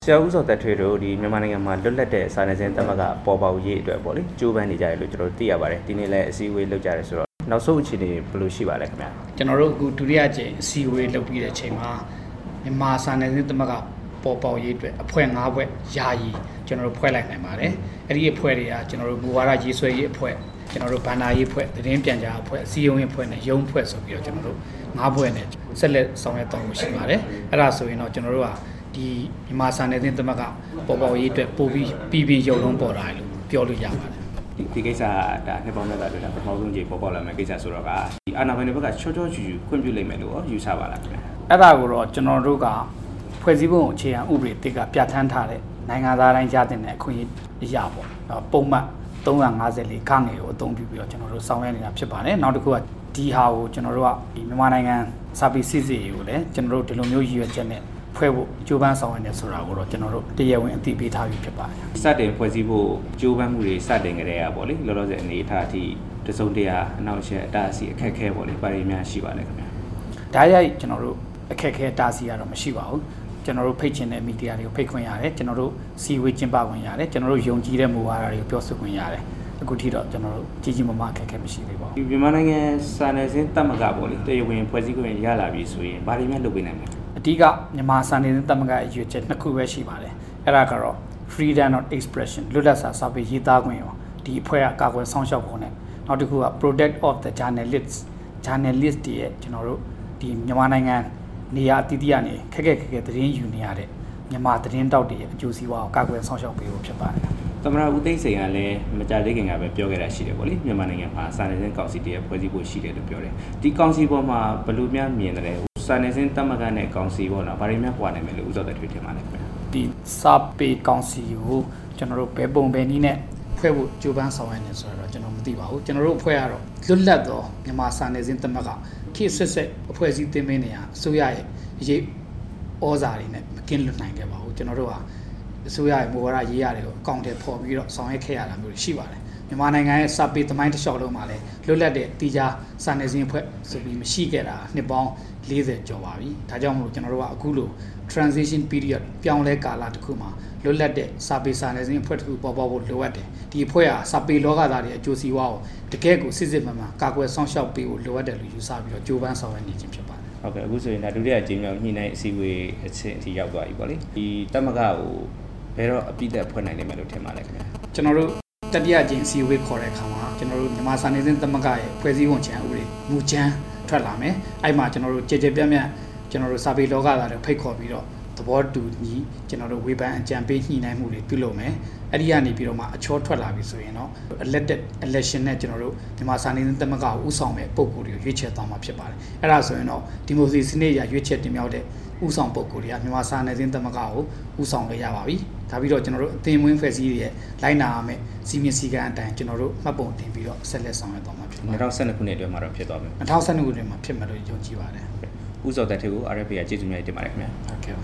ဆရာဦးစောတက်ထွေတို့ဒီမြန်မာနိုင်ငံမှာလွတ်လပ်တဲ့စာနယ်ဇင်းသမဂ္ဂပေါ်ပေါက်ရေးအတွက်ပေါ့လေကျိုးပန်းနေကြတယ်လို့ကျွန်တော်တို့သိရပါတယ်ဒီနေ့လည်းအစည်းအဝေးလုပ်ကြတယ်ဆိုတော့နောက်ဆုံးအခြေအနေဘယ်လိုရှိပါလဲခင်ဗျာကျွန်တော်တို့အခုဒုတိယကြိမ်အစည်းအဝေးလုပ်ပြီးတဲ့အချိန်မှာမြန်မာစာနယ်ဇင်းသမဂ္ဂပေါ်ပေါက်ရေးအတွက်အဖွဲ့၅ဖွဲ့ယာယီကျွန်တော်တို့ဖွဲ့လိုက်နိုင်ပါတယ်အဲ့ဒီအဖွဲ့တွေကကျွန်တော်တို့မူဝါဒရေးဆွဲရေးအဖွဲ့ကျွန်တော်တို့ဗန္ဒာရေးအဖွဲ့သတင်းပြန်ကြားအဖွဲ့အစည်းအဝေးအဖွဲ့နဲ့ရုံးဖွဲ့ဆိုပြီးတော့ကျွန်တော်တို့၅ဖွဲ့နဲ့ဆက်လက်ဆောင်ရွက်သွားဖို့ရှိပါတယ်အဲ့ဒါဆိုရင်တော့ကျွန်တော်တို့ကဒီမြန်မာစာနယ်ဇင်းသမဂ္ဂပေါ်ပေါက်ရေးအတွက်ပို့ပြီးပြည်ရုံလုံးပေါ်လာတယ်လို့ပြောလို့ရပါတယ်ဒီကိစ္စဒါနှစ်ပေါင်းများစွာတွေ့တာပထမဆုံးကြိမ်ပေါ်ပေါက်လာမယ့်ကိစ္စဆိုတော့ကဒီအာဏာပိုင်တွေဘက်ကချောချောချူချူခွင့်ပြုလိုက်မယ်လို့ယူဆပါလားခင်ဗျာအဲ့ဒါကိုတော့ကျွန်တော်တို့ကဖွဲ့စည်းပုံအခြေခံဥပဒေတစ်ကပြဋ္ဌာန်းထားတဲ့နိုင်ငံသားတိုင်းရတဲ့အခွင့်အရေးပေါ့ပုံမှန်354ခန်းငယ်ကိုအသုံးပြုပြီးတော့ကျွန်တော်တို့ဆောင်ရွက်နေတာဖြစ်ပါတယ်နောက်တစ်ခုကဒီဟာကိုကျွန်တော်တို့ကဒီမြန်မာနိုင်ငံစာပေစစ်စစ်ရေးကိုလည်းကျွန်တော်တို့ဒီလိုမျိုးရည်ရွယ်ချက်နဲ့ဖွဲ့ဖို့ကြိုးပမ်းဆောင်ရွက်နေဆိုတာကိုတော့ကျွန်တော်တို့တရားဝင်အသိပေးထားပြီးဖြစ်ပါတယ်စတင်ဖွဲ့စည်းဖို့ကြိုးပမ်းမှုတွေစတင်ကြတဲ့အခါပေါ့လေလောလောဆယ်အနေအထားအထိတစုံတရာအနောက်ရှက်အတားအဆီးအခက်အခဲပေါ့လေပါရမီများရှိပါလေခင်ဗျာဒါရိုက်ကျွန်တော်တို့အခက်အခဲတားဆီးရတော့မရှိပါဘူးကျွန်တော်တို့ဖိတ်ချင်တဲ့မီဒီယာတွေကိုဖိတ်ခွင့်ရတယ်ကျွန်တော်တို့စီဝေးကျင်းပခွင့်ရတယ်ကျွန်တော်တို့ယုံကြည်တဲ့မူဝါဒတွေကိုပြောဆိုခွင့်ရတယ်အခုထိတော့ကျွန်တော်တို့ကြီးကြီးမားမားအခက်အခဲမရှိသေးပါဘူးမြန်မာနိုင်ငံစာနယ်ဇင်းတမကပေါ့လေတရားဝင်ဖွဲ့စည်းခွင့်ရလာပြီဆိုရင်ဘာတွေများလုပ်ပေးနိုင်မလဲအဓိကမြန်မာစာနယ်ဇင်းတမကရွေးချက်နှစ်ခုပဲရှိပါတယ်အဲ့ဒါကတော့ freedom of expression လွတ်လပ်စွာစာပေရေးသားခွင့်ရောဒီအဖွဲ့ကကာကွယ်ဆောင်ရှောက်ဖို့နဲ့နောက်တစ်ခုက protect of the journalist တွေရဲ့ကျွန်တော်တို့ဒီမြန်မာနိုင်ငံနေရာအသီးသီးကနေခက်ခဲသတင်းယူနေရတဲ့မြန်မာသတင်းတောက်တွေရဲ့အကျိုးစီးပွားကိုကာကွယ်ဆောင်ရှောက်ပေးဖို့ဖြစ်ပါတယ်သမရဦးသိန်းစိန်ကလည်းမကြသေးခင်ကပဲပြောခဲ့တာရှိတယ်ပေါ့လေမြန်မာနိုင်ငံမှာစာနယ်ဇင်းကောင်စီတည်းဖွဲ့စည်းဖို့ရှိတယ်လို့ပြောတယ်ဒီကောင်စီပေါ်မှာဘယ်လိုများမြင်တယ်စာနယ်ဇင်းတမကနဲ့ကောင်စီပေါ့နော်ဘာတွေများပွားနိုင်မယ်လို့ဥစ္စာတွေထွေးထင်ပါလဲခင်ဗျာဒီစာပေကောင်စီကိုကျွန်တော်တို့ဘယ်ပုံဘယ်နည်းနဲ့ဖွဲ့ဖို့ကြိုးပမ်းဆောင်ရွက်နေဆိုတော့ကျွန်တော်မသိပါဘူးကျွန်တော်တို့ဖွဲ့ရတော့လွတ်လပ်သောမြန်မာစာနယ်ဇင်းတမကခေတ်ဆက်အဖွဲ့အစည်းတင်ပေးနေရအစိုးရရဲ့အရေးဩဇာတွေနဲ့မကင်းလွတ်နိုင်ခဲ့ပါဘူးကျွန်တော်တို့ကအစိုးရရဲ့မူဝါဒရေးရတယ်ကိုအကောင့်ထဲပေါ်ပြီးတော့ဆောင်ရွက်ခဲ့ရတာမျိုးရှိပါတယ်မြန်မာနိုင်ငံရဲ့စာပေသမိုင်းတစ်လျှောက်လုံးမှာလည်းလွတ်လပ်တဲ့တီးခြားစာနယ်ဇင်းအဖွဲ့ဆိုပြီးမရှိခဲ့တာနှစ်ပေါင်း40ကျော်ပါပြီဒါကြောင့်မို့ကျွန်တော်တို့ကအခုလို transition period ပြောင်းလဲကာလတစ်ခုမှာလွတ်လပ်တဲ့စာပေစာနယ်ဇင်းအဖွဲ့တစ်ခုပေါ်ပေါက်ဖို့လိုအပ်တယ်ဒီအဖွဲ့ဟာစာပေလောကသားတွေအကျိုးစီးပွားကိုတကယ့်ကိုစစ်စစ်မှန်မှန်ကာကွယ်ဆောင်ရှောက်ပေးဖို့လိုအပ်တယ်လို့ယူဆပြီးတော့ကြိုးပမ်းဆောင်ရွက်နေခြင်းဖြစ်ပါတယ်ဟုတ်ကဲ့အခုဆိုရင်ဒါဒုတိယအကြိမ်မြောက်ညှိနှိုင်းအစည်းအဝေးအဆင့်အထိရောက်သွားပြီပေါ့လေဒီတမကကိုဘယ်တော့အပြည့်အဖွဲ့နိုင်လိမ့်မယ်လို့ထင်ပါလဲခင်ဗျာကျွန်တော်တို့တတိယအကြိမ်အစည်းအဝေးခေါ်တဲ့အခါမှာကျွန်တော်တို့မြန်မာစာနယ်ဇင်းတမကရဲ့ဖွဲ့စည်းပုံချမ်းဥပဒေမူချမ်းထွက်လာမယ်အဲ့မှာကျွန်တော်တို့ကြည်ပြန့်ကျွန်တော်တို့စာပေလောကသားတွေဖိတ်ခေါ်ပြီးတော့သဘောတူညီကျွန်တော်တို့ဝေဖန်အကြံပေးညှိနှိုင်းမှုတွေပြုလုပ်မယ်အဲ့ဒီကနေပြီးတော့မှအချောထွက်လာပြီဆိုရင်တော့ elected election နဲ့ကျွန်တော်တို့မြန်မာစာနယ်ဇင်းတမကကိုဥဆောင်မဲ့ပုံကိုယ်တွေကိုရွေးချယ်သွားမှာဖြစ်ပါတယ်အဲ့ဒါဆိုရင်တော့ဒီမိုကရေစီစနစ်အရရွေးချယ်တင်မြှောက်တဲ့ဥဆောင်ပုံကိုယ်တွေကမြန်မာစာနယ်ဇင်းတမကကိုဥဆောင်ရပါပြီဒါပြီးတော့ကျွန်တော်တို့အသင်မွေးဖွဲ့စည်းရဲ့လိုက်နာရမယ့်စီမင်းစည်းကမ်းအတိုင်းကျွန်တော်တို့မှတ်ပုံတင်ပြီးတော့ဆက်လက်ဆောင်ရွက်သွားမှာဖြစ်ပါတယ် 2012ခုနှစ်အတွင်းမှာတော့ဖြစ်သွားမယ် 2012ခုနှစ်မှာဖြစ်မယ်လို့ယုံကြည်ပါတယ်ဥစ္စာတက်ထေကို RFA ကကျေးဇူးများတင်ပါတယ်ခင်ဗျာဟုတ်ကဲ့